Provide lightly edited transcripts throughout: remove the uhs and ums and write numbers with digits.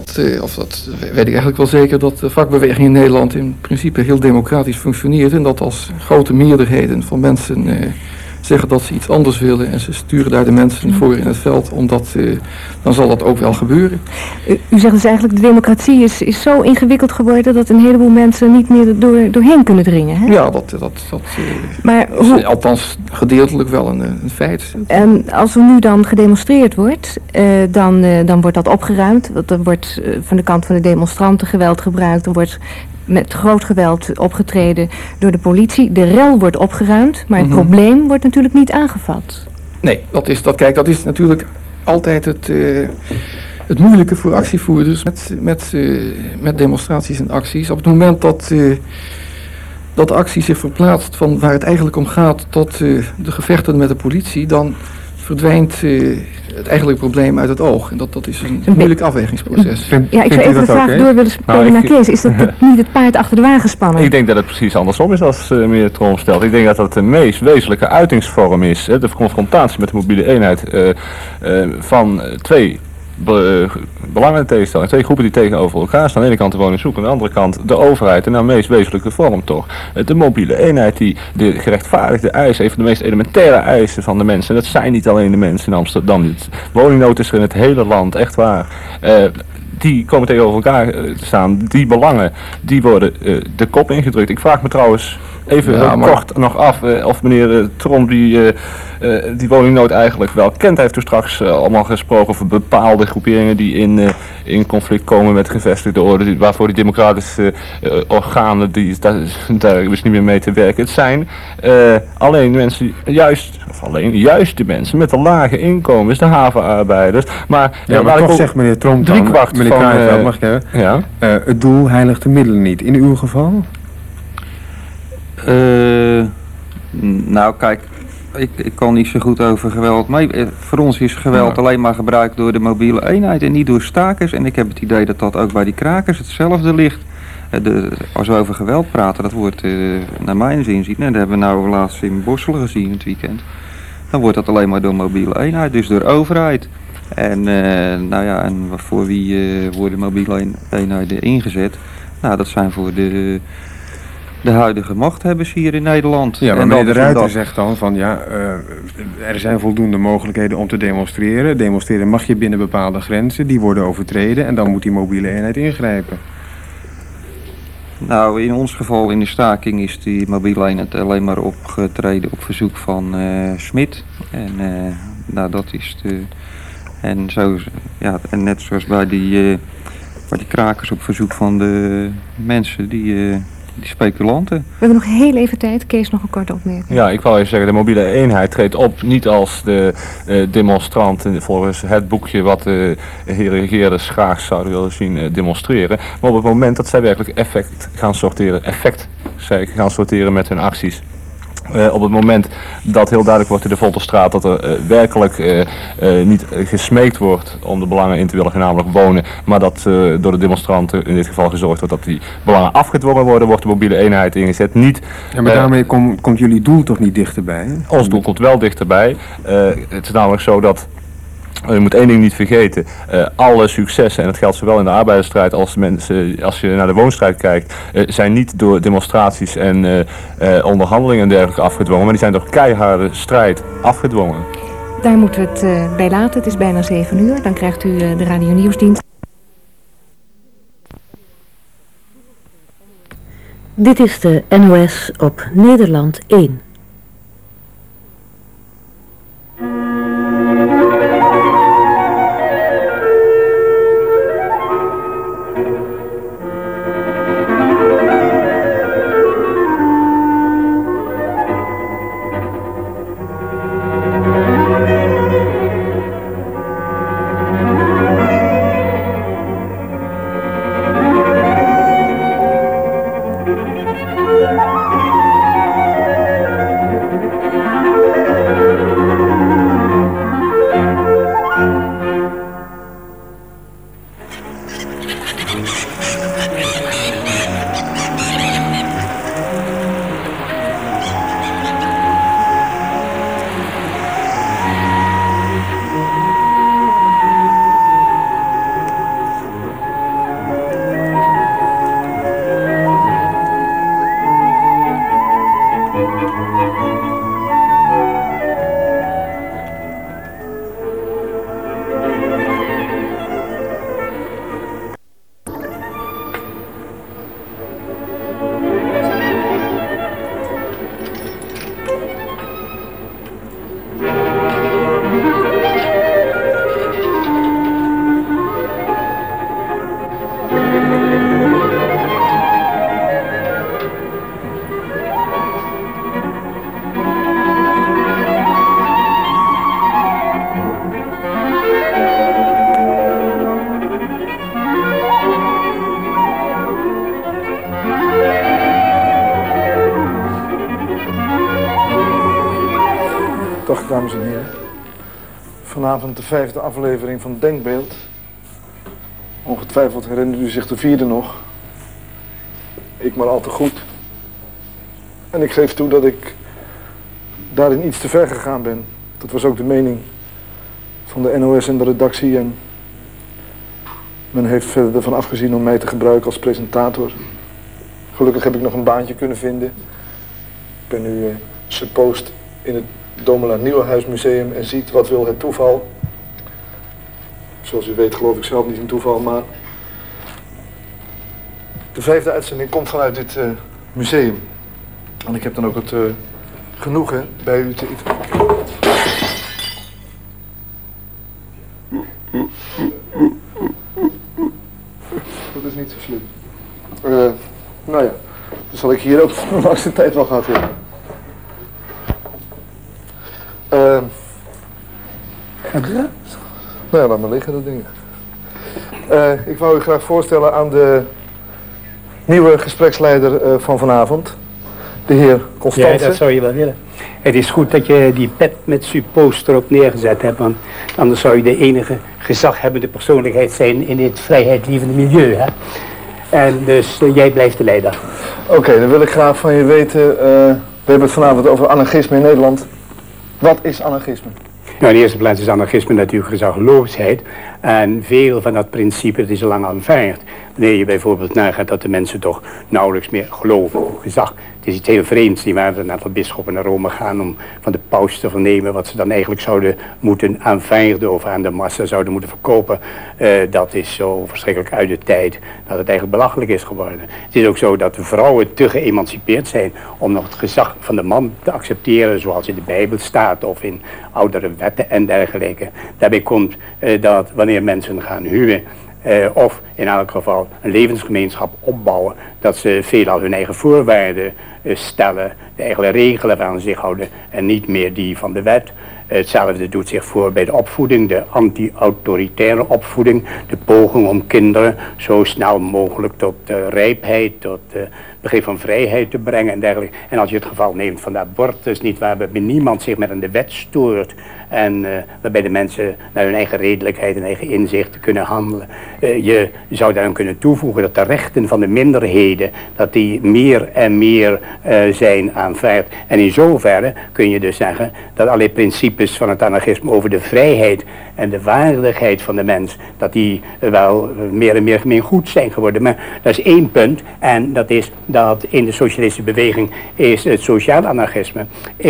dat weet ik eigenlijk wel zeker, dat de vakbeweging in Nederland in principe heel democratisch functioneert. En dat als grote meerderheden van mensen zeggen dat ze iets anders willen en ze sturen daar de mensen voor in het veld, dan zal dat ook wel gebeuren. U zegt dus eigenlijk, de democratie is zo ingewikkeld geworden dat een heleboel mensen niet meer doorheen kunnen dringen. Hè? Ja, dat is althans gedeeltelijk wel een feit. En als er nu dan gedemonstreerd wordt, dan wordt dat opgeruimd. Want er wordt van de kant van de demonstranten geweld gebruikt. Er wordt met groot geweld opgetreden door de politie. De rel wordt opgeruimd, maar het probleem wordt natuurlijk niet aangevat. Nee, dat is natuurlijk altijd het moeilijke voor actievoerders met demonstraties en acties. Op het moment dat de actie zich verplaatst van waar het eigenlijk om gaat tot de gevechten met de politie, dan verdwijnt het eigenlijke probleem uit het oog. En dat is een moeilijk afwegingsproces. Ja, ik zou even de vraag door willen spelen naar Kees. Is dat niet het paard achter de wagen spannen? Ik denk dat het precies andersom is als meneer Tromp stelt. Ik denk dat dat de meest wezenlijke uitingsvorm is. De confrontatie met de mobiele eenheid van twee belangen tegenstelling. Twee groepen die tegenover elkaar staan. Aan de ene kant de woningzoek, aan de andere kant de overheid. En nou meest wezenlijke vorm toch. De mobiele eenheid die de gerechtvaardigde eisen, een van de meest elementaire eisen van de mensen. En dat zijn niet alleen de mensen in Amsterdam. Woningnood is er in het hele land, echt waar. Die komen tegenover elkaar te staan. Die belangen, die worden de kop ingedrukt. Ik vraag me trouwens even kort nog af of meneer Tromp die woningnood eigenlijk wel kent. Hij heeft toen straks allemaal gesproken over bepaalde groeperingen die in conflict komen met gevestigde orde, waarvoor die democratische organen, daar is niet meer mee te werken. Het zijn alleen mensen, juist de mensen met de lage inkomens, de havenarbeiders. Maar maar toch zegt meneer Tromp dan, meneer Kraaienveld, mag ik hebben? Ja? Het doel heiligt de middelen niet. In uw geval? Nou kijk, ik kan niet zo goed over geweld. Maar voor ons is geweld alleen maar gebruikt door de mobiele eenheid en niet door stakers. En ik heb het idee dat dat ook bij die krakers hetzelfde ligt. Als we over geweld praten, dat wordt naar mijn zin zien. En dat hebben we nou laatst in Bosselen gezien het weekend. Dan wordt dat alleen maar door mobiele eenheid, dus door overheid. En en voor wie worden mobiele eenheden ingezet? Nou, dat zijn voor de huidige machthebbers hier in Nederland. Ja, maar meneer De Ruiter zegt dan van er zijn voldoende mogelijkheden om te demonstreren. Demonstreren mag je binnen bepaalde grenzen, die worden overtreden en dan moet die mobiele eenheid ingrijpen. Nou, in ons geval in de staking is die mobiele eenheid alleen maar opgetreden op verzoek van Smit. En dat is en net zoals bij die krakers op verzoek van de mensen die speculanten. We hebben nog heel even tijd. Kees, nog een korte opmerking. Ja, ik wou even zeggen, de mobiele eenheid treedt op niet als de demonstranten volgens het boekje wat de heren regeerders graag zouden willen zien demonstreren. Maar op het moment dat zij werkelijk effect gaan sorteren met hun acties. Op het moment dat heel duidelijk wordt in de Volterstraat dat er werkelijk niet gesmeekt wordt om de belangen in te willen, namelijk wonen, maar dat door de demonstranten in dit geval gezorgd wordt dat die belangen afgedwongen worden, wordt de mobiele eenheid ingezet. Maar daarmee komt jullie doel toch niet dichterbij? Hè? Ons doel komt wel dichterbij. Het is namelijk zo dat je moet één ding niet vergeten. Alle successen, en dat geldt zowel in de arbeidersstrijd als als je naar de woonstrijd kijkt, zijn niet door demonstraties en onderhandelingen en dergelijke afgedwongen, maar die zijn door keiharde strijd afgedwongen. Daar moeten we het bij laten. Het is bijna 7 uur. Dan krijgt u de Radio Nieuwsdienst. Dit is de NOS op Nederland 1. vanavond de 5e aflevering van Denkbeeld. Ongetwijfeld herinnert u zich de 4e nog. Ik maar al te goed. En ik geef toe dat ik daarin iets te ver gegaan ben. Dat was ook de mening van de NOS en de redactie. En men heeft verder ervan afgezien om mij te gebruiken als presentator. Gelukkig heb ik nog een baantje kunnen vinden. Ik ben nu suppost in het Domela Nieuwenhuismuseum en ziet wat wil het toeval. Zoals u weet geloof ik zelf niet in toeval, maar de 5e uitzending komt vanuit dit museum. En ik heb dan ook het genoegen bij u te... Dat is niet zo slim. Nou ja, dan zal ik hier ook de langste tijd wel gehad hebben. Nou ja, laat maar liggen dat ding. Ik wou u graag voorstellen aan de nieuwe gespreksleider van vanavond. De heer Constance. Ja, dat zou je wel willen. Het is goed dat je die pet met suppost erop neergezet hebt, want anders zou je de enige gezaghebbende persoonlijkheid zijn in dit vrijheidlievende milieu. Hè? En dus jij blijft de leider. Oké, dan wil ik graag van je weten, we hebben het vanavond over anarchisme in Nederland. Wat is anarchisme? Nou, in de eerste plaats is anarchisme natuurlijk gezagloosheid. En veel van dat principe dat is al lang aanvaard. Wanneer je bijvoorbeeld nagaat dat de mensen toch nauwelijks meer geloven op gezag. Het is iets heel vreemds, die waar een aantal bisschoppen naar Rome gaan om van de paus te vernemen wat ze dan eigenlijk zouden moeten aanvaarden of aan de massa zouden moeten verkopen. Dat is zo verschrikkelijk uit de tijd dat het eigenlijk belachelijk is geworden. Het is ook zo dat de vrouwen te geëmancipeerd zijn om nog het gezag van de man te accepteren zoals in de Bijbel staat of in oudere wetten en dergelijke. Daarbij komt dat wanneer mensen gaan huwen of in elk geval een levensgemeenschap opbouwen, dat ze veelal hun eigen voorwaarden stellen, de eigen regelen aan zich houden en niet meer die van de wet. Hetzelfde doet zich voor bij de opvoeding, de anti-autoritaire opvoeding, de poging om kinderen zo snel mogelijk tot rijpheid, tot begrip van vrijheid te brengen en dergelijke. En als je het geval neemt van de abortus, niet waarbij niemand zich met aan de wet stoort en waarbij de mensen naar hun eigen redelijkheid en eigen inzicht kunnen handelen. Je zou daaraan kunnen toevoegen dat de rechten van de minderheden, dat die meer en meer zijn aanvaard. En in zoverre kun je dus zeggen dat allerlei principes van het anarchisme over de vrijheid en de waardigheid van de mens, dat die wel meer en meer gemeengoed zijn geworden. Maar dat is één punt en dat is dat in de socialistische beweging is het sociaal anarchisme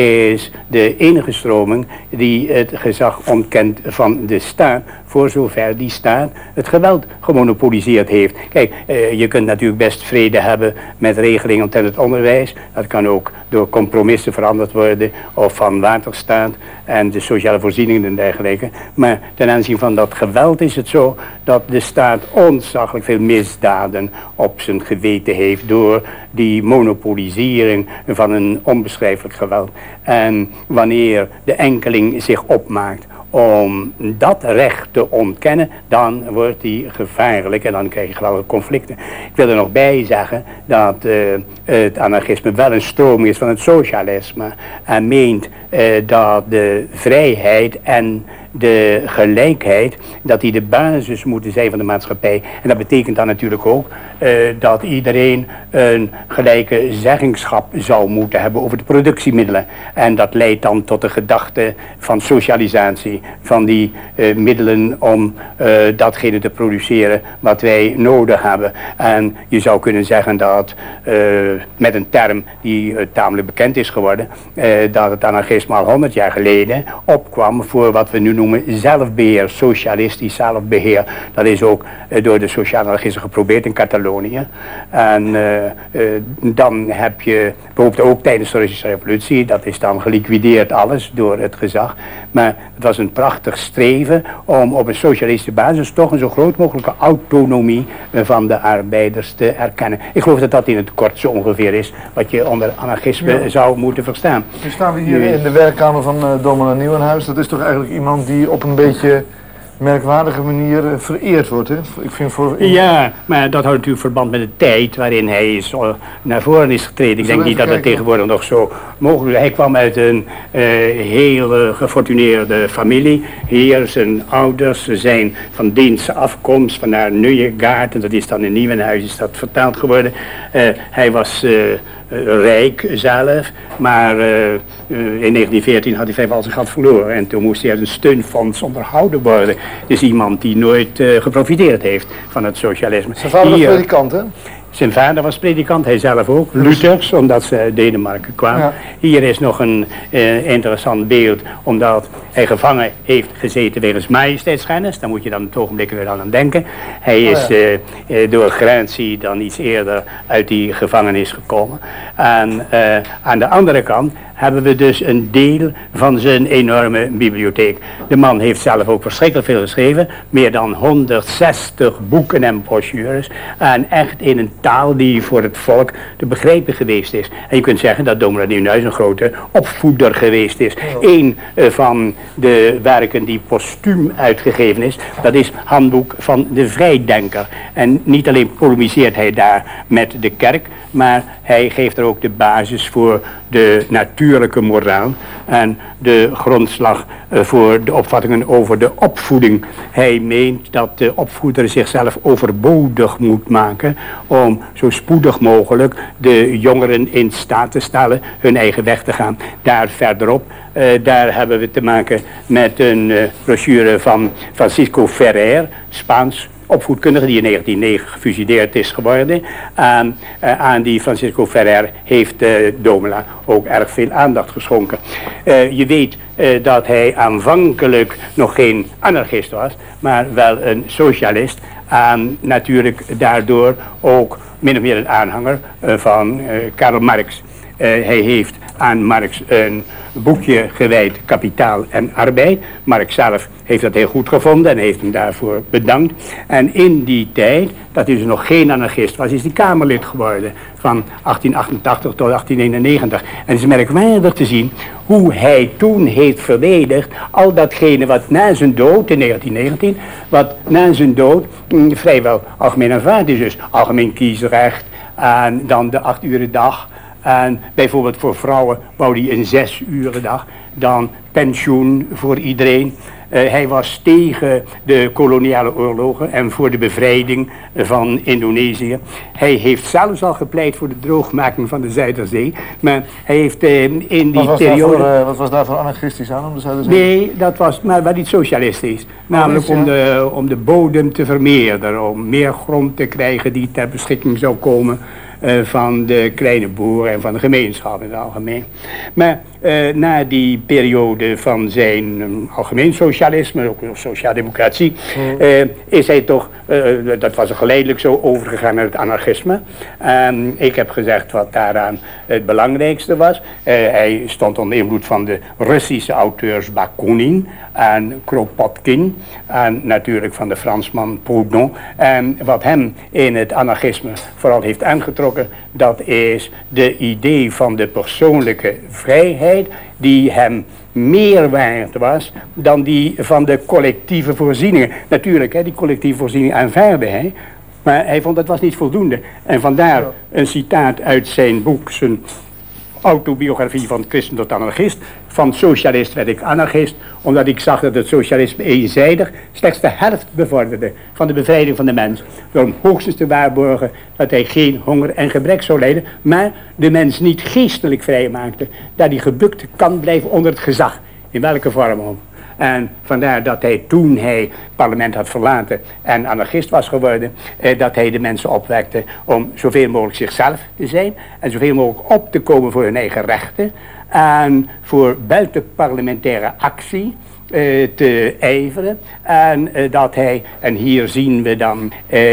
is de enige stroming die het gezag ontkent van de staat, voor zover die staat het geweld gemonopoliseerd heeft. Kijk, je kunt natuurlijk best vrede hebben met regelingen omtrent het onderwijs. Dat kan ook door compromissen veranderd worden of van waterstaat en de sociale voorzieningen en dergelijke. Maar ten aanzien van dat geweld is het zo dat de staat ontzaglijk veel misdaden op zijn geweten heeft door die monopolisering van een onbeschrijfelijk geweld. En wanneer de enkeling zich opmaakt om dat recht te ontkennen, dan wordt die gevaarlijk en dan krijg je geweldige conflicten. Ik wil er nog bij zeggen dat het anarchisme wel een stroming is van het socialisme en meent dat de vrijheid en de gelijkheid, dat die de basis moeten zijn van de maatschappij. En dat betekent dan natuurlijk ook dat iedereen een gelijke zeggingschap zou moeten hebben over de productiemiddelen. En dat leidt dan tot de gedachte van socialisatie, van die middelen om datgene te produceren wat wij nodig hebben. En je zou kunnen zeggen dat met een term die tamelijk bekend is geworden, dat het anarchisme al 100 jaar geleden opkwam voor wat we nu noemen zelfbeheer, socialistisch zelfbeheer. Dat is ook door de sociale anarchisten geprobeerd in Catalonië. En dan heb je bijvoorbeeld ook tijdens de Russische revolutie, dat is dan geliquideerd alles door het gezag. Maar het was een prachtig streven om op een socialistische basis toch een zo groot mogelijke autonomie van de arbeiders te erkennen. Ik geloof dat dat in het kort zo ongeveer is wat je onder anarchisme zou moeten verstaan. Nu staan we hier in de werkkamer van Domela Nieuwenhuis. Dat is toch eigenlijk iemand die op een beetje merkwaardige manier vereerd wordt. Hè? Ik vind Ja, maar dat houdt natuurlijk verband met de tijd waarin hij is, naar voren is getreden. Ik denk niet dat dat tegenwoordig nog zo mogelijk is. Hij kwam uit een heel gefortuneerde familie. Hier, zijn ouders zijn van Deense afkomst, vandaar Nieuwegaard. En dat is dan in Nieuwenhuis is dat vertaald geworden. Hij was rijk zelf, maar in 1914 had hij vrijwel zijn gat verloren. En toen moest hij uit een steunfonds onderhouden worden. Dus iemand die nooit geprofiteerd heeft van het socialisme. Zijn vader was predikant, hè? Zijn vader was predikant, hij zelf ook. Luthers, omdat ze uit Denemarken kwamen. Ja. Hier is nog een interessant beeld, omdat hij gevangen heeft gezeten wegens majesteitsschennis. Daar moet je dan het ogenblik weer aan denken. Hij is door gratie dan iets eerder uit die gevangenis gekomen. En aan de andere kant hebben we dus een deel van zijn enorme bibliotheek. De man heeft zelf ook verschrikkelijk veel geschreven. Meer dan 160 boeken en brochures. En echt in een taal die voor het volk te begrijpen geweest is. En je kunt zeggen dat dominee Nieuwenhuis een grote opvoeder geweest is. Eén van de werken die postuum uitgegeven is, dat is Handboek van de Vrijdenker. En niet alleen polemiseert hij daar met de kerk, maar hij geeft er ook de basis voor de natuurlijke moraal en de grondslag voor de opvattingen over de opvoeding. Hij meent dat de opvoeder zichzelf overbodig moet maken om zo spoedig mogelijk de jongeren in staat te stellen hun eigen weg te gaan. Daar verderop, daar hebben we te maken met een brochure van Francisco Ferrer, Spaans opvoedkundige, die in 1909 gefusileerd is geworden. Aan die Francisco Ferrer heeft Domela ook erg veel aandacht geschonken. Je weet dat hij aanvankelijk nog geen anarchist was, maar wel een socialist. Natuurlijk daardoor ook min of meer een aanhanger van Karl Marx. Hij heeft aan Marx een boekje gewijd, Kapitaal en Arbeid. Marx zelf heeft dat heel goed gevonden en heeft hem daarvoor bedankt. En in die tijd, dat hij dus nog geen anarchist was, is hij Kamerlid geworden van 1888 tot 1891. En het is merkwaardig te zien hoe hij toen heeft verdedigd al datgene wat na zijn dood in 1919, wat na zijn dood vrijwel algemeen aanvaard is. Dus algemeen kiesrecht en dan de 8-uren dag. En bijvoorbeeld voor vrouwen wou hij een 6-uren dag, dan pensioen voor iedereen. Hij was tegen de koloniale oorlogen en voor de bevrijding van Indonesië. Hij heeft zelfs al gepleit voor de droogmaking van de Zuiderzee. Maar hij heeft in die periode... Wat was daar voor anarchistisch aan om de Zuiderzee? Nee, dat was maar wel iets socialistisch. Namelijk om de bodem te vermeerderen, om meer grond te krijgen die ter beschikking zou komen van de kleine boeren en van de gemeenschap in het algemeen. Maar na die periode van zijn algemeen socialisme, ook sociaaldemocratie, is hij toch, dat was er geleidelijk zo, overgegaan naar het anarchisme. Ik heb gezegd wat daaraan het belangrijkste was. Hij stond onder invloed van de Russische auteurs Bakunin en Kropotkin en natuurlijk van de Fransman Proudhon. En wat hem in het anarchisme vooral heeft aangetrokken, dat is de idee van de persoonlijke vrijheid die hem meer waard was dan die van de collectieve voorzieningen. Natuurlijk, die collectieve voorzieningen aanvaarde hij, maar hij vond dat was niet voldoende. En vandaar een citaat uit zijn boek, zijn autobiografie van christen tot anarchist. Van socialist werd ik anarchist, omdat ik zag dat het socialisme eenzijdig slechts de helft bevorderde van de bevrijding van de mens. Door hem hoogstens te waarborgen dat hij geen honger en gebrek zou lijden, maar de mens niet geestelijk vrij maakte, dat hij gebukt kan blijven onder het gezag, in welke vorm ook. En vandaar dat hij toen hij het parlement had verlaten en anarchist was geworden, dat hij de mensen opwekte om zoveel mogelijk zichzelf te zijn en zoveel mogelijk op te komen voor hun eigen rechten en voor buitenparlementaire actie te ijveren. En dat hij, en hier zien we dan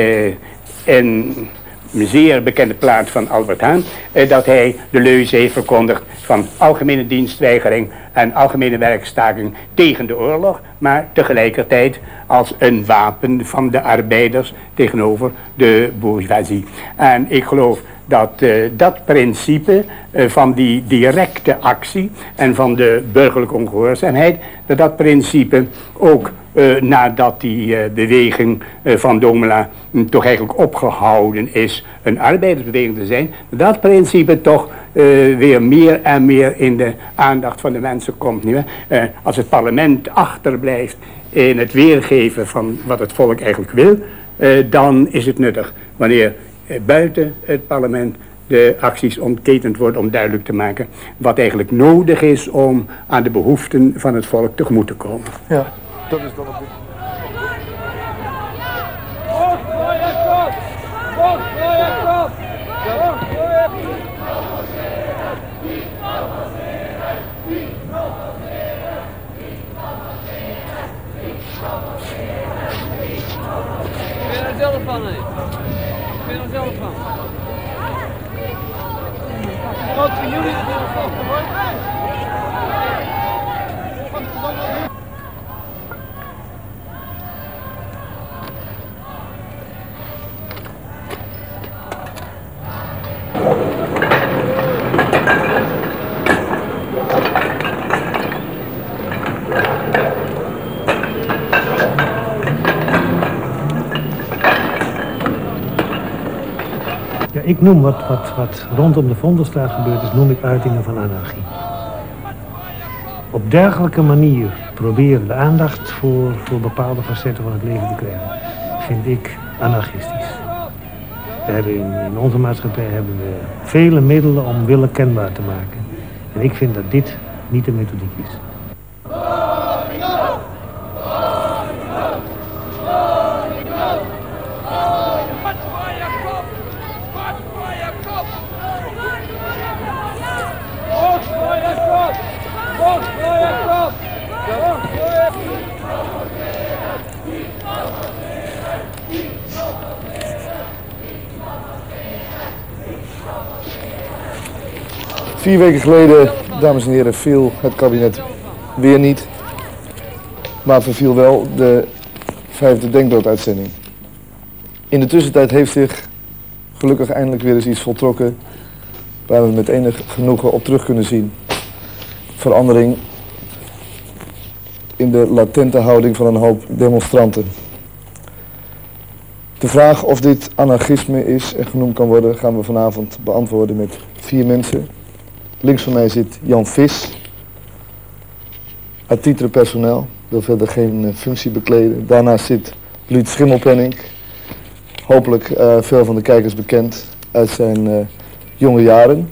een zeer bekende plaat van Albert Haan, dat hij de leuze heeft verkondigd van algemene dienstweigering en algemene werkstaking tegen de oorlog, maar tegelijkertijd als een wapen van de arbeiders tegenover de bourgeoisie. En ik geloof dat dat principe van die directe actie en van de burgerlijke ongehoorzaamheid, dat principe ook nadat die beweging van Domela toch eigenlijk opgehouden is een arbeidersbeweging te zijn, dat principe toch weer meer en meer in de aandacht van de mensen komt. Als het parlement achterblijft in het weergeven van wat het volk eigenlijk wil, dan is het nuttig. Wanneer buiten het parlement de acties ontketend worden om duidelijk te maken wat eigenlijk nodig is om aan de behoeften van het volk tegemoet te komen. Ja, dat is dan op dit... Ik ben er zelf van, hè. Ik ben er zelf van. Wat voor jullie is er van, hoor. Ik noem wat rondom de Vondelstraat gebeurd is, noem ik uitingen van anarchie. Op dergelijke manier proberen de aandacht voor bepaalde facetten van het leven te krijgen, vind ik anarchistisch. We hebben in onze maatschappij hebben we vele middelen om willen kenbaar te maken. En ik vind dat dit niet de methodiek is. Vier weken geleden, dames en heren, viel het kabinet weer niet. Maar verviel wel de 5e denkdooduitzending. In de tussentijd heeft zich gelukkig eindelijk weer eens iets voltrokken waar we met enig genoegen op terug kunnen zien. Verandering in de latente houding van een hoop demonstranten. De vraag of dit anarchisme is en genoemd kan worden, gaan we vanavond beantwoorden met 4 mensen. Links van mij zit Jan Vis, à titre personeel, wil verder geen functie bekleden. Daarnaast zit Luut Schimmelpenninck, hopelijk veel van de kijkers bekend uit zijn jonge jaren.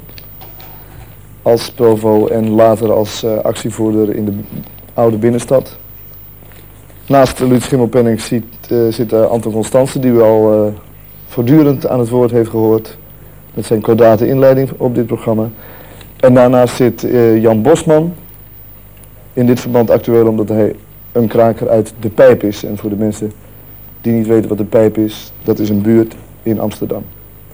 Als provo en later als actievoerder in de oude binnenstad. Naast Luut Schimmelpenninck zit Anton Constance, die u al voortdurend aan het woord heeft gehoord. Met zijn kordate inleiding op dit programma. En daarnaast zit Jan Bosman, in dit verband actueel omdat hij een kraker uit De Pijp is. En voor de mensen die niet weten wat De Pijp is, dat is een buurt in Amsterdam.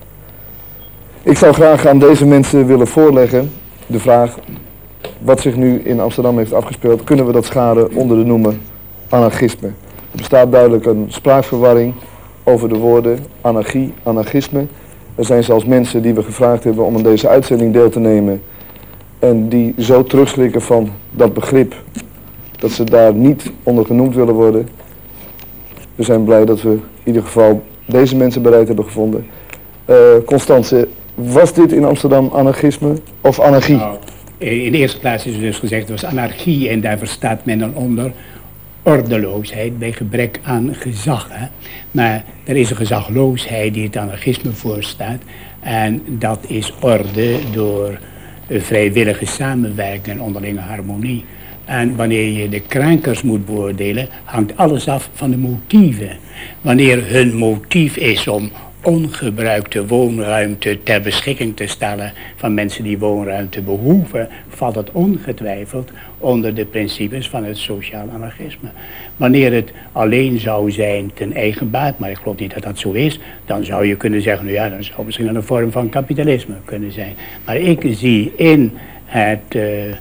Ik zou graag aan deze mensen willen voorleggen de vraag wat zich nu in Amsterdam heeft afgespeeld. Kunnen we dat scharen onder de noemer anarchisme? Er bestaat duidelijk een spraakverwarring over de woorden anarchie, anarchisme. Er zijn zelfs mensen die we gevraagd hebben om aan deze uitzending deel te nemen en die zo terugschrikken van dat begrip dat ze daar niet onder genoemd willen worden. We zijn blij dat we in ieder geval deze mensen bereid hebben gevonden. Constance, was dit in Amsterdam anarchisme of anarchie? Nou, in de eerste plaats is er dus gezegd, het was anarchie en daar verstaat men dan onder ordeloosheid bij gebrek aan gezag. Hè? Maar er is een gezagloosheid die het anarchisme voorstaat en dat is orde door vrijwillige samenwerking en onderlinge harmonie. En wanneer je de krakers moet beoordelen, hangt alles af van de motieven. Wanneer hun motief is om ongebruikte woonruimte ter beschikking te stellen van mensen die woonruimte behoeven, valt het ongetwijfeld onder de principes van het sociaal anarchisme. Wanneer het alleen zou zijn ten eigen baat, maar ik geloof niet dat dat zo is, dan zou je kunnen zeggen, nou ja, dan zou het misschien een vorm van kapitalisme kunnen zijn. Maar ik zie in het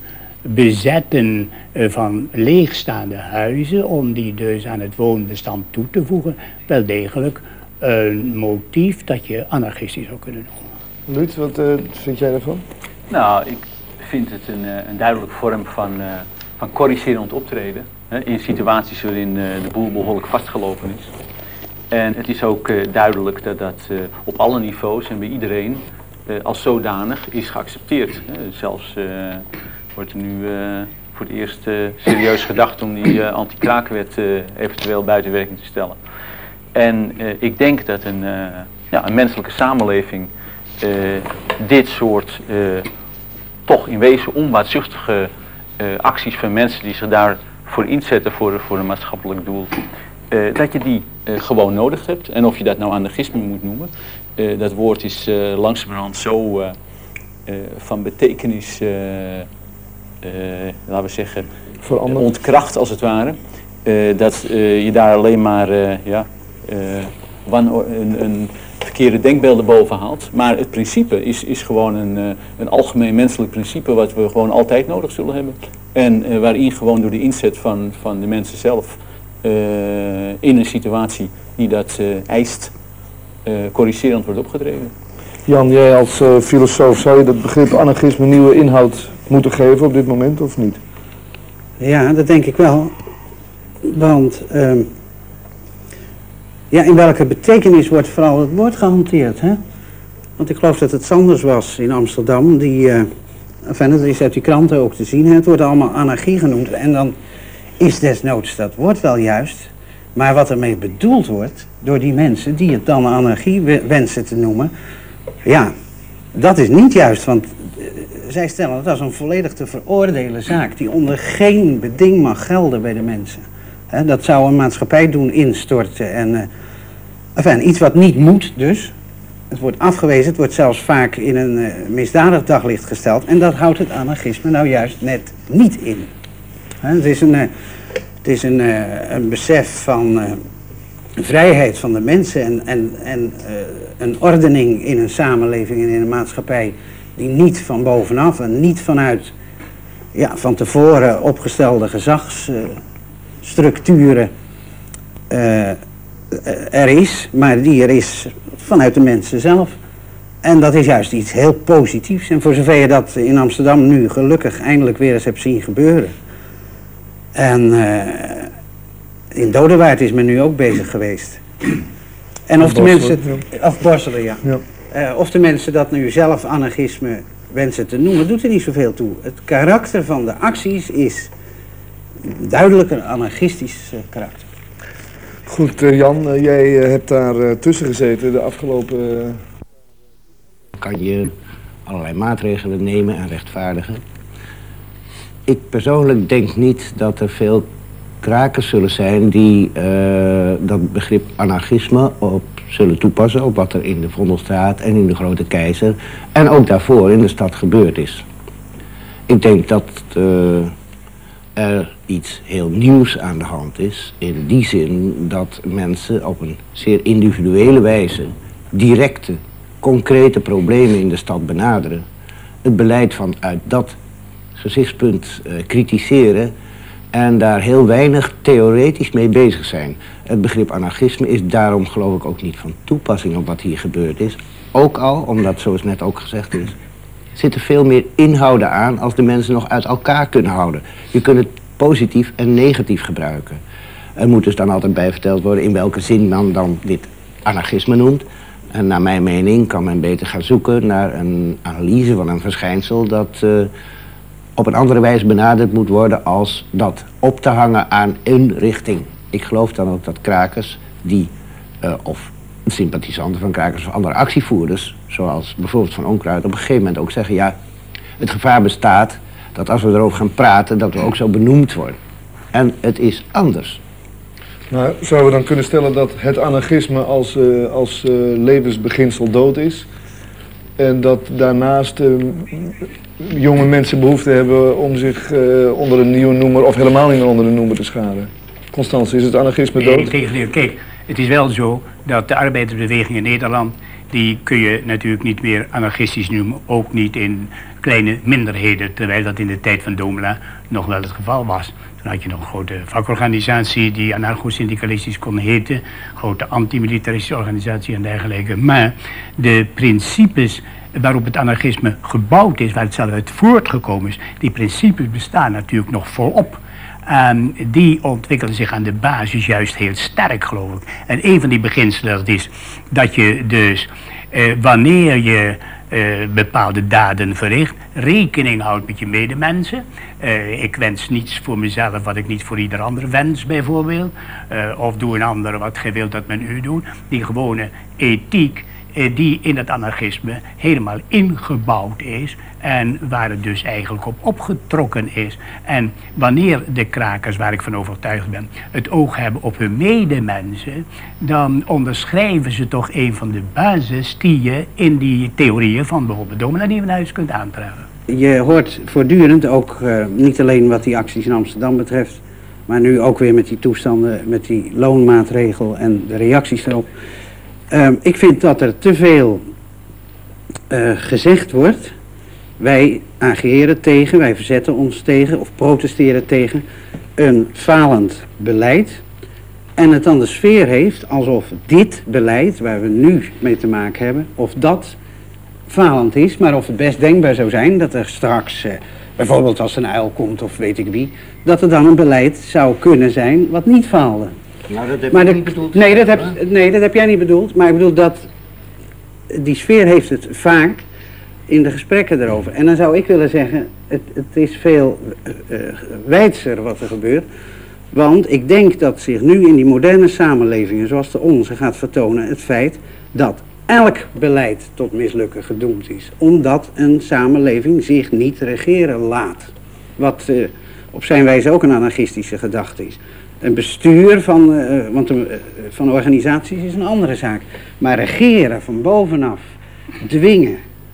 bezetten van leegstaande huizen, om die dus aan het woonbestand toe te voegen, wel degelijk een motief dat je anarchistisch zou kunnen noemen. Luut, wat vind jij daarvan? Nou, ik vind het een duidelijke vorm van corrigerend optreden. in situaties waarin de boel behoorlijk vastgelopen is. En het is ook duidelijk dat dat op alle niveaus en bij iedereen als zodanig is geaccepteerd. Zelfs wordt er nu voor het eerst serieus gedacht om die anti-kraakwet eventueel buiten werking te stellen. En ik denk dat een menselijke samenleving dit soort toch in wezen onbaatzuchtige acties van mensen die zich daarvoor inzetten voor een maatschappelijk doel, dat je die gewoon nodig hebt. En of je dat nou anarchisme moet noemen, dat woord is langzamerhand zo van betekenis, laten we zeggen, ontkracht als het ware, dat je daar alleen maar een verkeerde denkbeelden boven haalt. Maar het principe is gewoon een algemeen menselijk principe wat we gewoon altijd nodig zullen hebben. En waarin gewoon door de inzet van de mensen zelf in een situatie die dat eist, corrigerend wordt opgetreden. Jan, jij als filosoof, zou je dat begrip anarchisme nieuwe inhoud moeten geven op dit moment of niet? Ja, dat denk ik wel. Want in welke betekenis wordt vooral het woord gehanteerd, hè? Want ik geloof dat het Sanders was in Amsterdam, dat is uit die kranten ook te zien, hè? Het wordt allemaal anarchie genoemd en dan is desnoods dat woord wel juist, maar wat ermee bedoeld wordt door die mensen die het dan anarchie wensen te noemen, ja, dat is niet juist, want zij stellen het als een volledig te veroordelen zaak die onder geen beding mag gelden bij de mensen. Dat zou een maatschappij doen instorten en iets wat niet moet dus. Het wordt afgewezen, het wordt zelfs vaak in een misdadig daglicht gesteld en dat houdt het anarchisme nou juist net niet in. Het is een besef van vrijheid van de mensen en een ordening in een samenleving en in een maatschappij die niet van bovenaf en niet vanuit van tevoren opgestelde gezagsstructuren er is, maar die er is vanuit de mensen zelf. En dat is juist iets heel positiefs. En voor zover je dat in Amsterdam nu gelukkig eindelijk weer eens hebt zien gebeuren. En in Dodewaard is men nu ook bezig geweest. En of de mensen, of Borselen, ja. Of de mensen dat nu zelf anarchisme wensen te noemen, doet er niet zoveel toe. Het karakter van de acties is duidelijk een anarchistisch karakter. Goed, Jan, jij hebt daar tussen gezeten de afgelopen... Kan je allerlei maatregelen nemen en rechtvaardigen. Ik persoonlijk denk niet dat er veel krakers zullen zijn die dat begrip anarchisme op zullen toepassen op wat er in de Vondelstraat en in de Grote Keizer en ook daarvoor in de stad gebeurd is. Ik denk dat er iets heel nieuws aan de hand is, in die zin dat mensen op een zeer individuele wijze directe, concrete problemen in de stad benaderen, het beleid vanuit dat gezichtspunt kritiseren en daar heel weinig theoretisch mee bezig zijn. Het begrip anarchisme is daarom geloof ik ook niet van toepassing op wat hier gebeurd is. Ook al, omdat zoals net ook gezegd is, zitten veel meer inhouden aan als de mensen nog uit elkaar kunnen houden. Je kunt het positief en negatief gebruiken. Er moet dus dan altijd bij verteld worden in welke zin men dan dit anarchisme noemt. En naar mijn mening kan men beter gaan zoeken naar een analyse van een verschijnsel dat op een andere wijze benaderd moet worden als dat op te hangen aan een richting. Ik geloof dan ook dat krakers die, of sympathisanten van krakers of andere actievoerders, zoals bijvoorbeeld Van Onkruid, op een gegeven moment ook zeggen, ja, het gevaar bestaat dat als we erover gaan praten, dat we ook zo benoemd worden. En het is anders. Maar zouden we dan kunnen stellen dat het anarchisme als levensbeginsel dood is? En dat daarnaast jonge mensen behoefte hebben om zich onder een nieuwe noemer of helemaal niet meer onder een noemer te scharen? Constance, is het anarchisme dood? Kijk, het is wel zo dat de arbeidersbeweging in Nederland, die kun je natuurlijk niet meer anarchistisch noemen, ook niet in kleine minderheden, terwijl dat in de tijd van Domela nog wel het geval was. Toen had je nog een grote vakorganisatie die anarcho-syndicalistisch kon heten, grote antimilitaristische organisatie en dergelijke. Maar de principes waarop het anarchisme gebouwd is, waar het zelf uit voortgekomen is, die principes bestaan natuurlijk nog volop. En die ontwikkelen zich aan de basis juist heel sterk, geloof ik. En een van die beginselen dat is dat je dus wanneer je bepaalde daden verricht, rekening houdt met je medemensen. Ik wens niets voor mezelf wat ik niet voor ieder ander wens, bijvoorbeeld. Of doe een ander wat gij wilt dat men u doet. Die gewone ethiek die in het anarchisme helemaal ingebouwd is en waar het dus eigenlijk op opgetrokken is. En wanneer de krakers, waar ik van overtuigd ben, het oog hebben op hun medemensen, dan onderschrijven ze toch een van de basis die je in die theorieën van bijvoorbeeld Dominee Nieuwenhuis kunt aantreffen. Je hoort voortdurend ook, niet alleen wat die acties in Amsterdam betreft, maar nu ook weer met die toestanden, met die loonmaatregel en de reacties erop. Ik vind dat er te veel gezegd wordt. Wij ageren tegen, wij verzetten ons tegen of protesteren tegen een falend beleid. En het dan de sfeer heeft alsof dit beleid waar we nu mee te maken hebben, of dat falend is, maar of het best denkbaar zou zijn dat er straks, bijvoorbeeld als een uil komt of weet ik wie, dat er dan een beleid zou kunnen zijn wat niet faalde. Nou, dat heb ik niet bedoeld. Nee, dat heb jij niet bedoeld. Maar ik bedoel dat die sfeer heeft het vaak in de gesprekken erover. En dan zou ik willen zeggen, het is veel wijdser wat er gebeurt. Want ik denk dat zich nu in die moderne samenlevingen zoals de onze gaat vertonen het feit dat elk beleid tot mislukken gedoemd is. Omdat een samenleving zich niet regeren laat. Wat op zijn wijze ook een anarchistische gedachte is. Een bestuur van organisaties is een andere zaak. Maar regeren van bovenaf, dwingen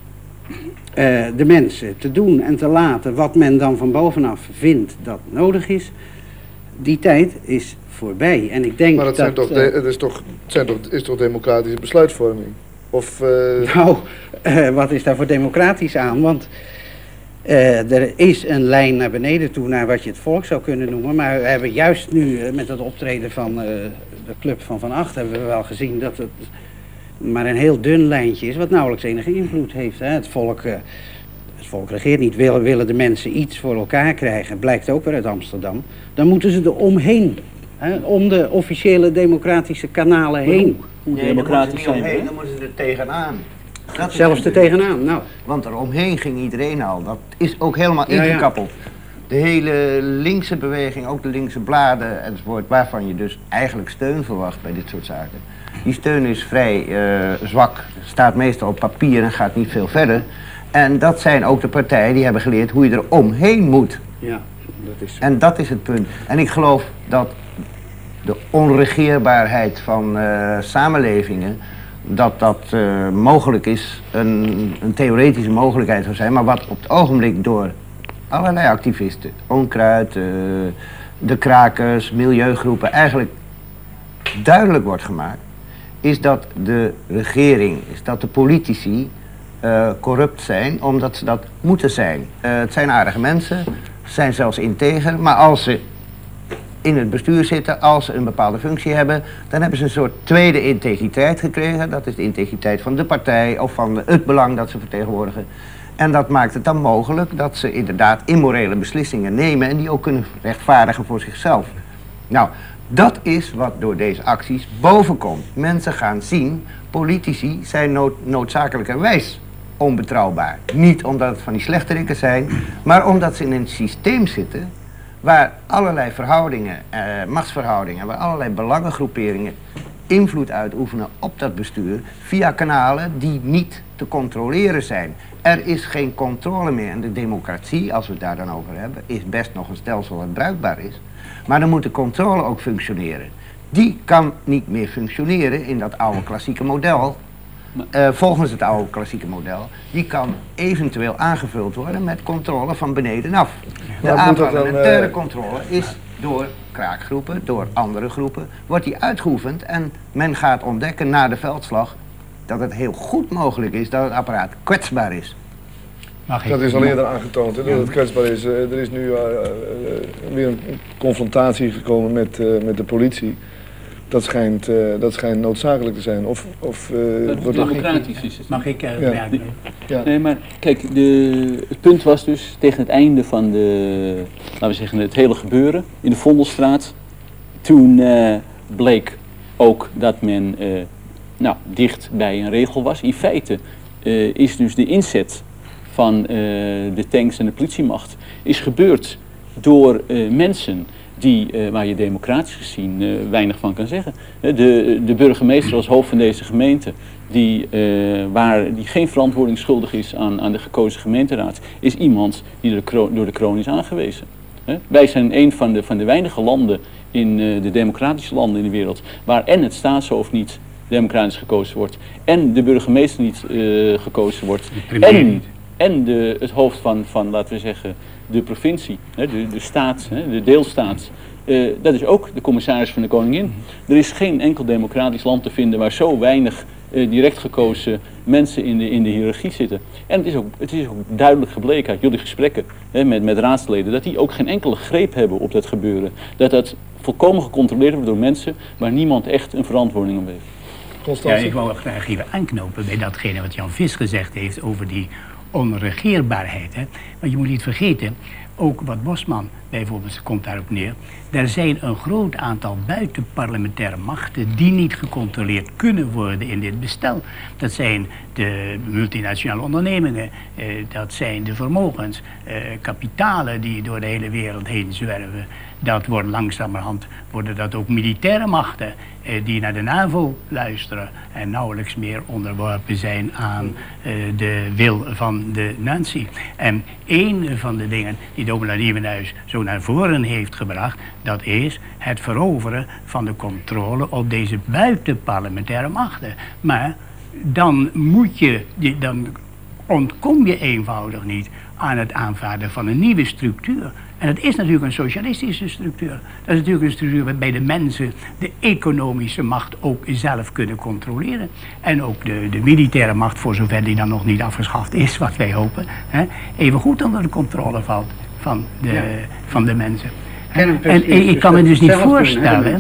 de mensen te doen en te laten wat men dan van bovenaf vindt dat nodig is, die tijd is voorbij. En ik denk maar het is toch democratische besluitvorming? Of, Nou, wat is daar voor democratisch aan? Want er is een lijn naar beneden toe naar wat je het volk zou kunnen noemen. Maar we hebben juist nu met het optreden van de club van Acht hebben we wel gezien dat het maar een heel dun lijntje is wat nauwelijks enige invloed heeft. Hè? Het volk regeert niet. Willen de mensen iets voor elkaar krijgen, blijkt ook weer uit Amsterdam. Dan moeten ze er omheen. Hè? Om de officiële democratische kanalen heen. Hoe democratisch zijn we? Dan moeten ze er tegenaan. Zelfs er tegenaan, nou. Want er omheen ging iedereen al. Dat is ook helemaal ingekappeld. Ja. De hele linkse beweging, ook de linkse bladen enzovoort, waarvan je dus eigenlijk steun verwacht bij dit soort zaken. Die steun is vrij zwak, staat meestal op papier en gaat niet veel verder. En dat zijn ook de partijen die hebben geleerd hoe je er omheen moet. Ja, dat is zo. En dat is het punt. En ik geloof dat de onregeerbaarheid van samenlevingen, dat mogelijk is, een theoretische mogelijkheid zou zijn, maar wat op het ogenblik door allerlei activisten, Onkruid, de krakers, milieugroepen, eigenlijk duidelijk wordt gemaakt, is dat de regering, is dat de politici corrupt zijn, omdat ze dat moeten zijn. Het zijn aardige mensen, zijn zelfs integer, maar als ze in het bestuur zitten, als ze een bepaalde functie hebben, dan hebben ze een soort tweede integriteit gekregen. Dat is de integriteit van de partij of van het belang dat ze vertegenwoordigen. En dat maakt het dan mogelijk dat ze inderdaad immorele beslissingen nemen en die ook kunnen rechtvaardigen voor zichzelf. Nou, dat is wat door deze acties bovenkomt. Mensen gaan zien, politici zijn noodzakelijkerwijs onbetrouwbaar. Niet omdat het van die slechterikken zijn, maar omdat ze in een systeem zitten waar allerlei verhoudingen, machtsverhoudingen, waar allerlei belangengroeperingen invloed uitoefenen op dat bestuur via kanalen die niet te controleren zijn. Er is geen controle meer en de democratie, als we het daar dan over hebben, is best nog een stelsel dat bruikbaar is. Maar dan moet de controle ook functioneren. Die kan niet meer functioneren in dat oude klassieke model. Volgens het oude klassieke model, die kan eventueel aangevuld worden met controle van benedenaf. De parlementaire controle is door kraakgroepen, door andere groepen, wordt die uitgeoefend en men gaat ontdekken na de veldslag dat het heel goed mogelijk is dat het apparaat kwetsbaar is. Dat is al eerder aangetoond, hè, dat het kwetsbaar is. Er is nu weer een confrontatie gekomen met de politie. Dat schijnt noodzakelijk te zijn. Of wordt democratisch is het. Mag ik Ja. reageren? Ja. Nee, maar kijk, het punt was dus tegen het einde van laten we zeggen, het hele gebeuren in de Vondelstraat. Toen bleek ook dat men dicht bij een regel was. In feite is dus de inzet van de tanks en de politiemacht is gebeurd door mensen waar je democratisch gezien weinig van kan zeggen. De burgemeester als hoofd van deze gemeente, die geen verantwoording schuldig is aan de gekozen gemeenteraad, is iemand die door de kroon is aangewezen. Wij zijn een van de weinige landen in de democratische landen in de wereld waar en het staatshoofd niet democratisch gekozen wordt en de burgemeester niet gekozen wordt en het hoofd van laten we zeggen de provincie, de staat, de deelstaat. Dat is ook de commissaris van de koningin. Er is geen enkel democratisch land te vinden waar zo weinig direct gekozen mensen in de hiërarchie zitten. En het is ook duidelijk gebleken uit jullie gesprekken met raadsleden dat die ook geen enkele greep hebben op dat gebeuren. Dat volkomen gecontroleerd wordt door mensen waar niemand echt een verantwoording op heeft. Ja, ik wou graag even aanknopen bij datgene wat Jan Vis gezegd heeft over die onregeerbaarheid. Want je moet niet vergeten, ook wat Bosman bijvoorbeeld komt daarop neer. Er zijn een groot aantal buitenparlementaire machten die niet gecontroleerd kunnen worden in dit bestel. Dat zijn de multinationale ondernemingen, dat zijn de vermogens, kapitalen die door de hele wereld heen zwerven. Dat wordt langzamerhand, worden dat ook militaire machten die naar de NAVO luisteren en nauwelijks meer onderworpen zijn aan de wil van de natie. En een van de dingen die Domela Nieuwenhuis zo naar voren heeft gebracht, dat is het veroveren van de controle op deze buitenparlementaire machten. Maar dan dan ontkom je eenvoudig niet aan het aanvaarden van een nieuwe structuur. En dat is natuurlijk een socialistische structuur. Dat is natuurlijk een structuur waarbij de mensen de economische macht ook zelf kunnen controleren. En ook de militaire macht, voor zover die dan nog niet afgeschaft is, wat wij hopen, even goed onder de controle valt van de mensen. En ik kan me dus niet voorstellen,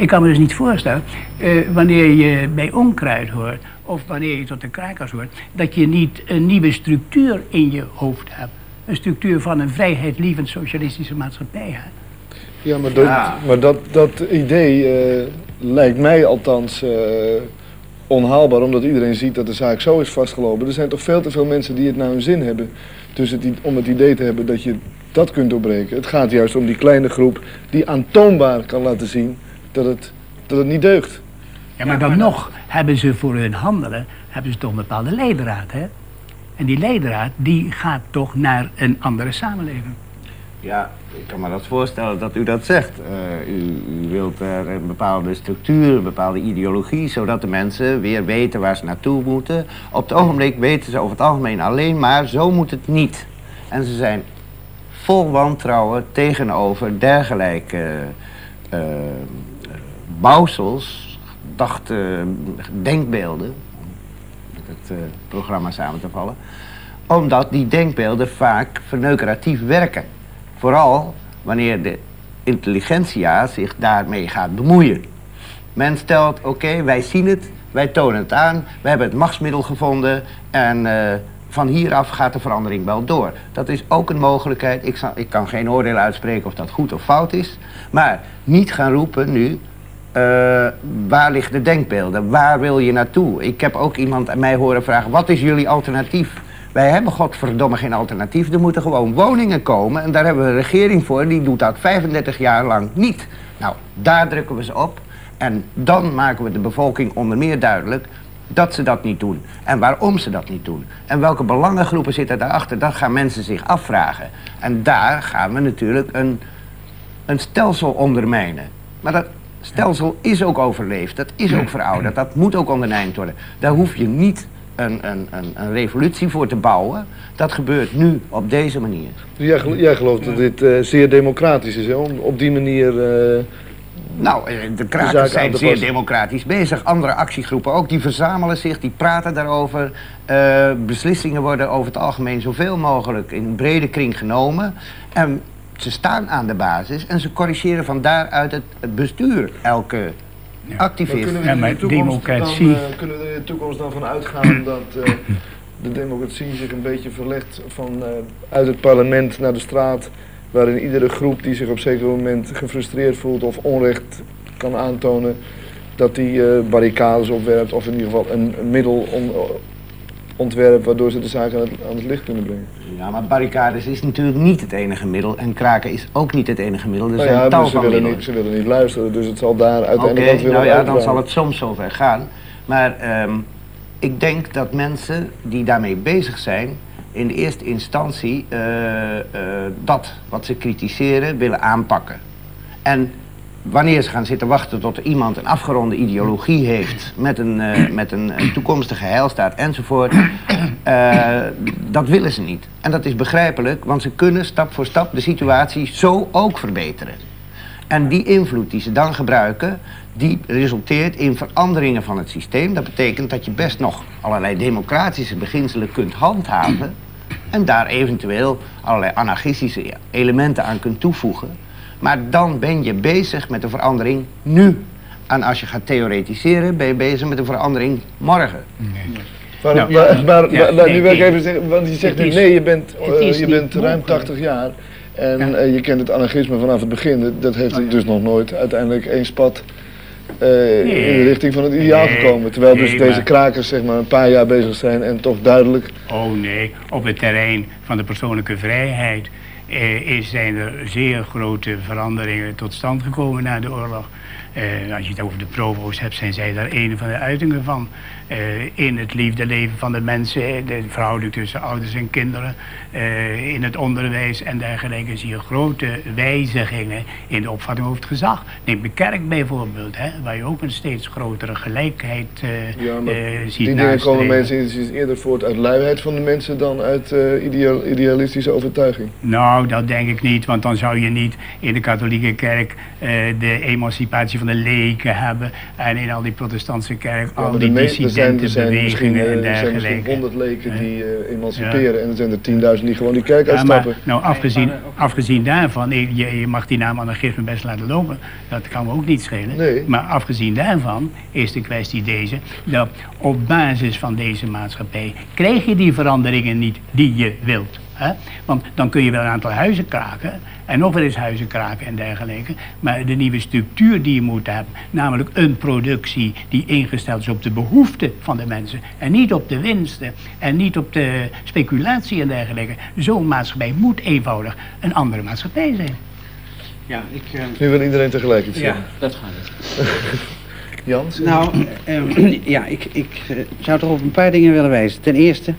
wanneer je bij onkruid hoort of wanneer je tot de krakers hoort, dat je niet een nieuwe structuur in je hoofd hebt. Een structuur van een vrijheidlievend socialistische maatschappij. Hè? Ja, maar dat idee lijkt mij althans onhaalbaar, omdat iedereen ziet dat de zaak zo is vastgelopen. Er zijn toch veel te veel mensen die het naar hun zin hebben, dus om het idee te hebben dat je dat kunt doorbreken. Het gaat juist om die kleine groep die aantoonbaar kan laten zien dat het niet deugt. Ja, maar dan nog hebben ze voor hun handelen toch een bepaalde leidraad, hè? En die leidraad die gaat toch naar een andere samenleving. Ja, ik kan me dat voorstellen dat u dat zegt. U wilt een bepaalde structuur, een bepaalde ideologie, zodat de mensen weer weten waar ze naartoe moeten. Op het ogenblik weten ze over het algemeen alleen maar, zo moet het niet. En ze zijn vol wantrouwen tegenover dergelijke bouwsels, denkbeelden, het programma samen te vallen, omdat die denkbeelden vaak verneukeratief werken. Vooral wanneer de intelligentsia zich daarmee gaat bemoeien. Men stelt, oké, wij zien het, wij tonen het aan, wij hebben het machtsmiddel gevonden en van hieraf gaat de verandering wel door. Dat is ook een mogelijkheid. Ik kan geen oordeel uitspreken of dat goed of fout is, maar niet gaan roepen nu, waar liggen de denkbeelden? Waar wil je naartoe? Ik heb ook iemand aan mij horen vragen, wat is jullie alternatief? Wij hebben godverdomme geen alternatief. Er moeten gewoon woningen komen en daar hebben we een regering voor. Die doet dat 35 jaar lang niet. Nou, daar drukken we ze op. En dan maken we de bevolking onder meer duidelijk dat ze dat niet doen. En waarom ze dat niet doen. En welke belangengroepen zitten daarachter, dat gaan mensen zich afvragen. En daar gaan we natuurlijk een stelsel ondermijnen. Maar dat stelsel is ook overleefd, dat is ook verouderd, dat moet ook ondermijnd worden. Daar hoef je niet een revolutie voor te bouwen. Dat gebeurt nu op deze manier. Jij gelooft dat dit zeer democratisch is, hè? Om op die manier... Nou, de krakers zijn zeer democratisch bezig. Andere actiegroepen ook, die verzamelen zich, die praten daarover. Beslissingen worden over het algemeen zoveel mogelijk in brede kring genomen. En ze staan aan de basis en ze corrigeren van daaruit het bestuur elke activist. Maar democratie... Kunnen we er in de toekomst dan van uitgaan dat de democratie zich een beetje verlegt uit het parlement naar de straat, waarin iedere groep die zich op een zeker moment gefrustreerd voelt of onrecht kan aantonen, dat die barricades opwerpt of in ieder geval een middel ontwerpt waardoor ze de zaak aan het licht kunnen brengen? Ja, maar barricades is natuurlijk niet het enige middel en kraken is ook niet het enige middel. Er zijn tal van middelen. Ze willen niet luisteren, dus het zal daar uiteindelijk ook willen uitdragen. Dan zal het soms zover gaan. Maar ik denk dat mensen die daarmee bezig zijn, in de eerste instantie dat wat ze kritiseren willen aanpakken. En wanneer ze gaan zitten wachten tot er iemand een afgeronde ideologie heeft met een toekomstige heilstaat enzovoort, dat willen ze niet. En dat is begrijpelijk, want ze kunnen stap voor stap de situatie zo ook verbeteren. En die invloed die ze dan gebruiken, die resulteert in veranderingen van het systeem. Dat betekent dat je best nog allerlei democratische beginselen kunt handhaven en daar eventueel allerlei anarchistische elementen aan kunt toevoegen. Maar dan ben je bezig met de verandering nu. En als je gaat theoretiseren, ben je bezig met de verandering morgen. Maar nu wil ik even zeggen, want je zegt nu nee, je bent ruim 80 jaar. En je kent het anarchisme vanaf het begin. Dat heeft dus nog nooit uiteindelijk één spat in de richting van het ideaal gekomen. Terwijl dus deze krakers zeg maar een paar jaar bezig zijn en toch duidelijk... Oh nee, op het terrein van de persoonlijke vrijheid zijn er zeer grote veranderingen tot stand gekomen na de oorlog. Als je het over de provo's hebt, zijn zij daar een van de uitingen van. In het liefdeleven van de mensen, de verhouding tussen ouders en kinderen, in het onderwijs en dergelijke zie je grote wijzigingen in de opvatting over het gezag. Neem de kerk bijvoorbeeld, waar je ook een steeds grotere gelijkheid ziet. Die dingen komen mensen eerder voort uit luiheid van de mensen dan uit idealistische overtuiging. Nou, dat denk ik niet, want dan zou je niet in de katholieke kerk de emancipatie van de leken hebben en in al die protestantse kerk al die dissidentenbewegingen en dergelijke. Er zijn misschien 100 leken die emanciperen en er zijn er 10.000 die gewoon die kerk uitstappen. Nou, afgezien daarvan, je mag die naam anarchisme best laten lopen, dat kan me ook niet schelen. Nee. Maar afgezien daarvan is de kwestie deze, dat op basis van deze maatschappij krijg je die veranderingen niet die je wilt. Want dan kun je wel een aantal huizen kraken en nog wel eens huizen kraken en dergelijke. Maar de nieuwe structuur die je moet hebben, namelijk een productie die ingesteld is op de behoeften van de mensen en niet op de winsten en niet op de speculatie en dergelijke. Zo'n maatschappij moet eenvoudig een andere maatschappij zijn. Ja, nu wil iedereen tegelijk iets zeggen. Ja, dat gaat het. Jans? Nou, ik zou toch op een paar dingen willen wijzen. Ten eerste,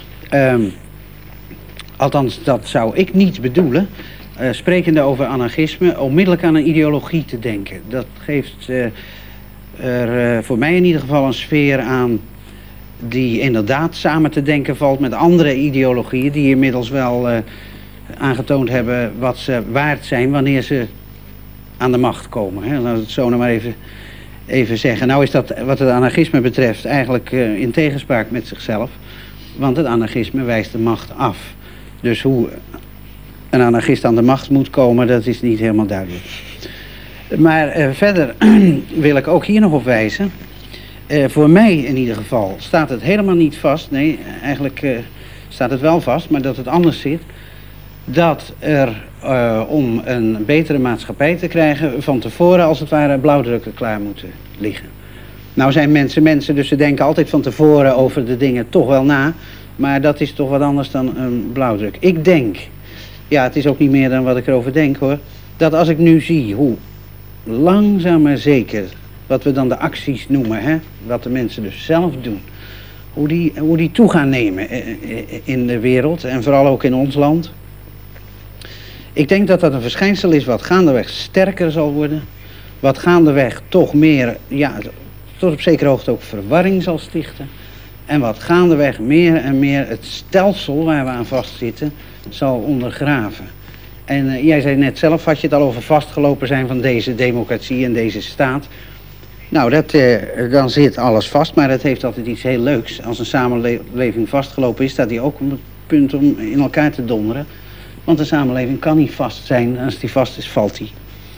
althans dat zou ik niet bedoelen, sprekende over anarchisme, onmiddellijk aan een ideologie te denken. Dat geeft er voor mij in ieder geval een sfeer aan die inderdaad samen te denken valt met andere ideologieën die inmiddels wel aangetoond hebben wat ze waard zijn wanneer ze aan de macht komen. Laat het zo nou maar even zeggen. Nou is dat wat het anarchisme betreft eigenlijk in tegenspraak met zichzelf, want het anarchisme wijst de macht af. Dus hoe een anarchist aan de macht moet komen, dat is niet helemaal duidelijk. Maar verder wil ik ook hier nog op wijzen. Voor mij in ieder geval staat het helemaal niet vast. Nee, eigenlijk staat het wel vast, maar dat het anders zit. Dat er om een betere maatschappij te krijgen van tevoren als het ware blauwdrukken klaar moeten liggen. Nou zijn mensen, dus ze denken altijd van tevoren over de dingen toch wel na. Maar dat is toch wat anders dan een blauwdruk. Ik denk, ja het is ook niet meer dan wat ik erover denk hoor, dat als ik nu zie hoe langzaam maar zeker, wat we dan de acties noemen, wat de mensen dus zelf doen, hoe die toe gaan nemen in de wereld en vooral ook in ons land. Ik denk dat dat een verschijnsel is wat gaandeweg sterker zal worden, wat gaandeweg toch meer, ja, tot op zekere hoogte ook verwarring zal stichten. En wat gaandeweg meer en meer het stelsel waar we aan vastzitten zal ondergraven. En jij zei net zelf, had je het al over vastgelopen zijn van deze democratie en deze staat. Nou, dan zit alles vast, maar dat heeft altijd iets heel leuks. Als een samenleving vastgelopen is, staat die ook op het punt om in elkaar te donderen. Want een samenleving kan niet vast zijn, als die vast is, valt die.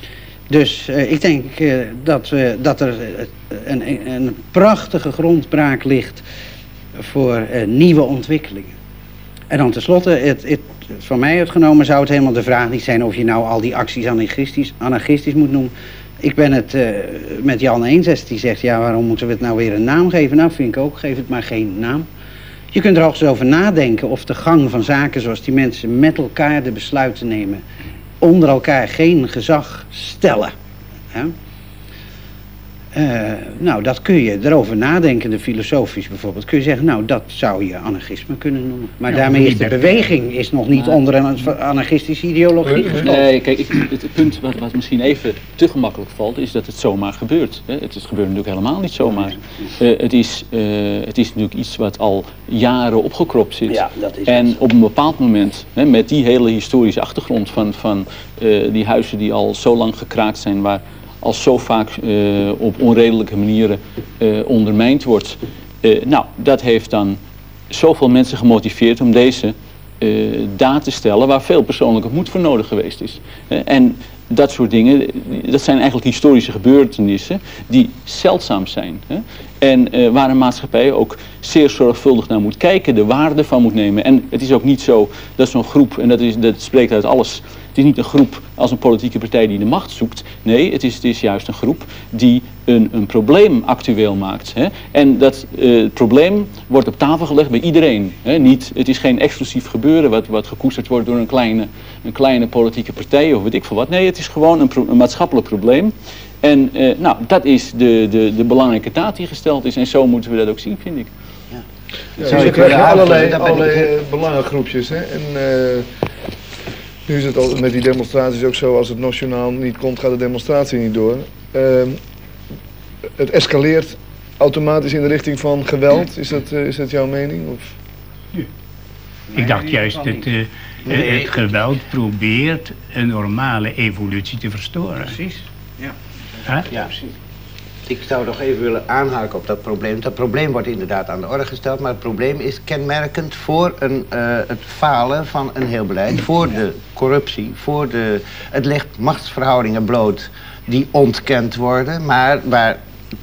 Dus ik denk dat er een prachtige grondbraak ligt voor nieuwe ontwikkelingen. En dan tenslotte, van mij uitgenomen zou het helemaal de vraag niet zijn of je nou al die acties anarchistisch moet noemen. Ik ben het met Jan eens, die zegt, ja, waarom moeten we het nou weer een naam geven? Nou, vind ik ook, geef het maar geen naam. Je kunt er ook eens over nadenken of de gang van zaken zoals die mensen met elkaar de besluiten nemen, onder elkaar geen gezag stellen. Hè? Nou, dat kun je erover nadenken, filosofisch bijvoorbeeld. Kun je zeggen, nou, dat zou je anarchisme kunnen noemen. Maar Ja, daarmee is de beweging nog niet onder een anarchistische ideologie gestopt. Nee, kijk, het punt wat misschien even te gemakkelijk valt, is dat het zomaar gebeurt. Hè. Het gebeurt natuurlijk helemaal niet zomaar. Het is natuurlijk iets wat al jaren opgekropt zit. Ja, dat is en op een bepaald moment, hè, met die hele historische achtergrond van die huizen die al zo lang gekraakt zijn, waar al zo vaak op onredelijke manieren ondermijnd wordt. Nou, dat heeft dan zoveel mensen gemotiveerd om deze daad te stellen waar veel persoonlijke moed voor nodig geweest is. En dat soort dingen, dat zijn eigenlijk historische gebeurtenissen die zeldzaam zijn. En waar een maatschappij ook zeer zorgvuldig naar moet kijken, de waarde van moet nemen. En het is ook niet zo dat zo'n groep, en dat spreekt uit alles, het is niet een groep als een politieke partij die de macht zoekt. Nee, het is juist een groep die een probleem actueel maakt. En dat probleem wordt op tafel gelegd bij iedereen. Het is geen exclusief gebeuren wat gekoesterd wordt door een kleine politieke partij of weet ik veel wat. Nee, het is gewoon een maatschappelijk probleem. En nou, dat is de belangrijke taak die gesteld is. En zo moeten we dat ook zien, vind ik. Ja, dus krijg je allerlei belangengroepjes. Hè? En nu is het al met die demonstraties ook zo, als het nationaal niet komt, gaat de demonstratie niet door. Het escaleert automatisch in de richting van geweld. Is dat jouw mening? Of? Ik dacht juist dat het geweld probeert een normale evolutie te verstoren. Precies, ja. Huh? Ja, precies. Ik zou nog even willen aanhaken op dat probleem. Dat probleem wordt inderdaad aan de orde gesteld, maar het probleem is kenmerkend voor het falen van een heel beleid, voor de corruptie, het legt machtsverhoudingen bloot die ontkend worden, maar waar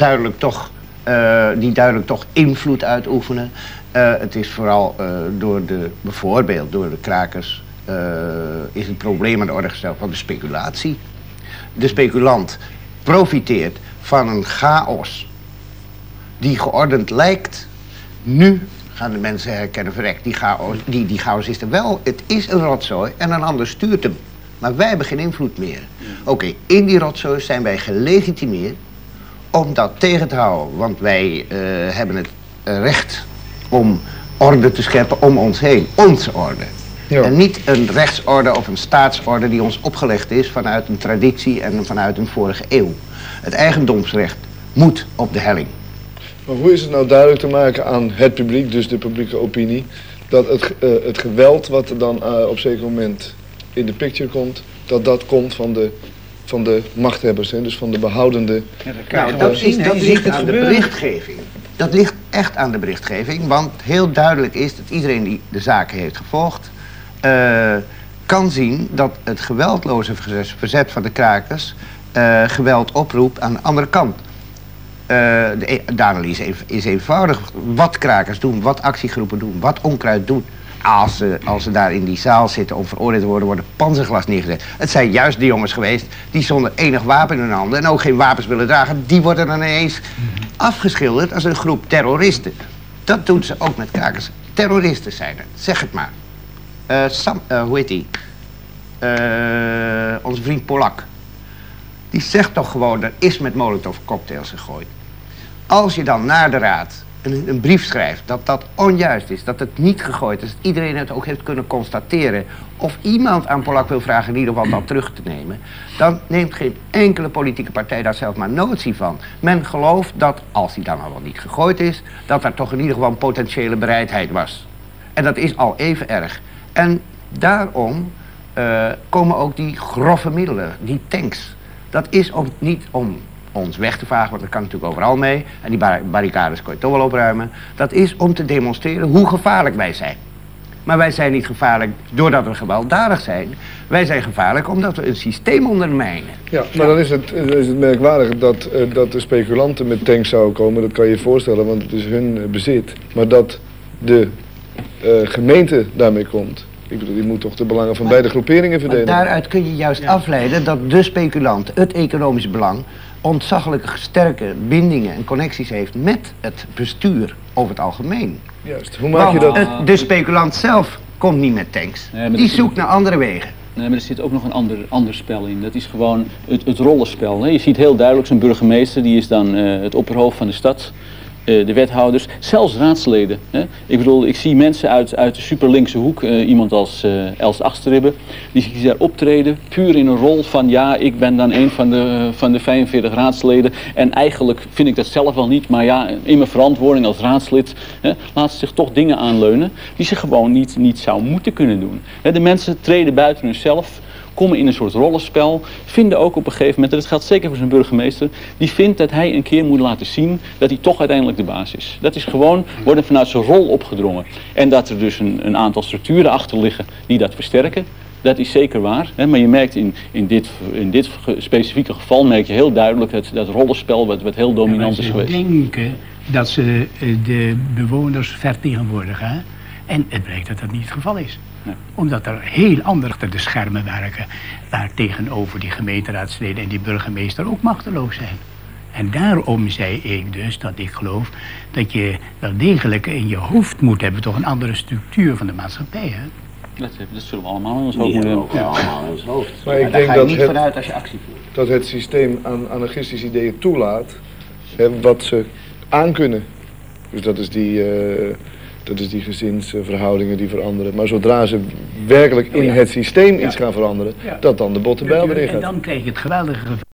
die duidelijk toch invloed uitoefenen. Het is vooral bijvoorbeeld door de krakers is het probleem aan de orde gesteld van de speculatie. De speculant profiteert van een chaos die geordend lijkt. Nu gaan de mensen herkennen, verrekt, die chaos is er wel. Het is een rotzooi en een ander stuurt hem. Maar wij hebben geen invloed meer. Oké, in die rotzooi zijn wij gelegitimeerd om dat tegen te houden. Want wij hebben het recht om orde te scheppen om ons heen. Onze orde. Ja. En niet een rechtsorde of een staatsorde die ons opgelegd is vanuit een traditie en vanuit een vorige eeuw. Het eigendomsrecht moet op de helling. Maar hoe is het nou duidelijk te maken aan het publiek, dus de publieke opinie, dat het geweld wat er dan op zeker moment in de picture komt, dat komt van de machthebbers, hè? Dus van de behoudende... Ja, dat ligt aan de berichtgeving. Dat ligt echt aan de berichtgeving, want heel duidelijk is dat iedereen die de zaken heeft gevolgd, kan zien dat het geweldloze verzet van de krakers geweld oproept aan de andere kant. De analyse is eenvoudig. Wat krakers doen, wat actiegroepen doen, wat onkruid doen. Als ze daar in die zaal zitten om veroordeeld te worden, worden panzerglas neergezet. Het zijn juist de jongens geweest die zonder enig wapen in hun handen en ook geen wapens willen dragen, die worden dan ineens afgeschilderd als een groep terroristen. Dat doen ze ook met krakers. Terroristen zijn er, zeg het maar. Hoe heet die? Onze vriend Polak. Die zegt toch gewoon, er is met Molotov cocktails gegooid. Als je dan naar de raad een brief schrijft dat dat onjuist is, dat het niet gegooid is, dat iedereen het ook heeft kunnen constateren, of iemand aan Polak wil vragen in ieder geval dat terug te nemen, dan neemt geen enkele politieke partij daar zelf maar notie van. Men gelooft dat, als die dan al wel niet gegooid is, dat er toch in ieder geval een potentiële bereidheid was. En dat is al even erg. En daarom komen ook die grove middelen, die tanks. Dat is niet om ons weg te vagen, want dat kan natuurlijk overal mee. En die barricades kun je toch wel opruimen. Dat is om te demonstreren hoe gevaarlijk wij zijn. Maar wij zijn niet gevaarlijk doordat we gewelddadig zijn. Wij zijn gevaarlijk omdat we een systeem ondermijnen. Ja, maar dan is het merkwaardig dat de speculanten met tanks zouden komen. Dat kan je je voorstellen, want het is hun bezit. Maar dat de gemeente daarmee komt. Ik bedoel, die moet toch de belangen van beide groeperingen verdedigen. Maar daaruit kun je juist afleiden dat de speculant het economisch belang ontzaglijk sterke bindingen en connecties heeft met het bestuur over het algemeen. Juist, hoe maak je dat? De speculant zelf komt niet met tanks. Die zoekt naar andere wegen. Nee, maar er zit ook nog een ander spel in. Dat is gewoon het rollenspel. Hè. Je ziet heel duidelijk zo'n burgemeester, die is dan het opperhoofd van de stad. De wethouders, zelfs raadsleden. Hè. Ik bedoel, ik zie mensen uit de superlinkse hoek, iemand als Els Achterribbe, die zie daar optreden, puur in een rol van ja, ik ben dan een van de 45 raadsleden en eigenlijk vind ik dat zelf wel niet, maar ja, in mijn verantwoording als raadslid laat ze zich toch dingen aanleunen die ze gewoon niet zou moeten kunnen doen. Hè, de mensen treden buiten hunzelf, komen in een soort rollenspel, vinden ook op een gegeven moment, en dat geldt zeker voor zijn burgemeester, die vindt dat hij een keer moet laten zien dat hij toch uiteindelijk de baas is. Dat is gewoon, wordt vanuit zijn rol opgedrongen. En dat er dus een aantal structuren achter liggen die dat versterken, dat is zeker waar. Hè? Maar je merkt in dit specifieke geval, merk je heel duidelijk dat rollenspel wat heel dominant is geweest. Ze denken dat ze de bewoners vertegenwoordigen. Hè? En het blijkt dat dat niet het geval is. Nee. Omdat er heel anders achter de schermen werken, waar tegenover die gemeenteraadsleden en die burgemeester ook machteloos zijn. En daarom zei ik dus dat ik geloof dat je wel degelijk in je hoofd moet hebben toch een andere structuur van de maatschappij. Hè? Dat zullen we allemaal in ons hoofd moeten hebben. Ja, allemaal in ons hoofd. Maar ik daar denk ga je niet vanuit als je actie voert. Dat het systeem aan anarchistische ideeën toelaat, wat ze aankunnen. Dus dat is die gezinsverhoudingen die veranderen. Maar zodra ze werkelijk in het systeem iets gaan veranderen, dat dan de botte bijl erin gaat. En dan krijg je het geweldige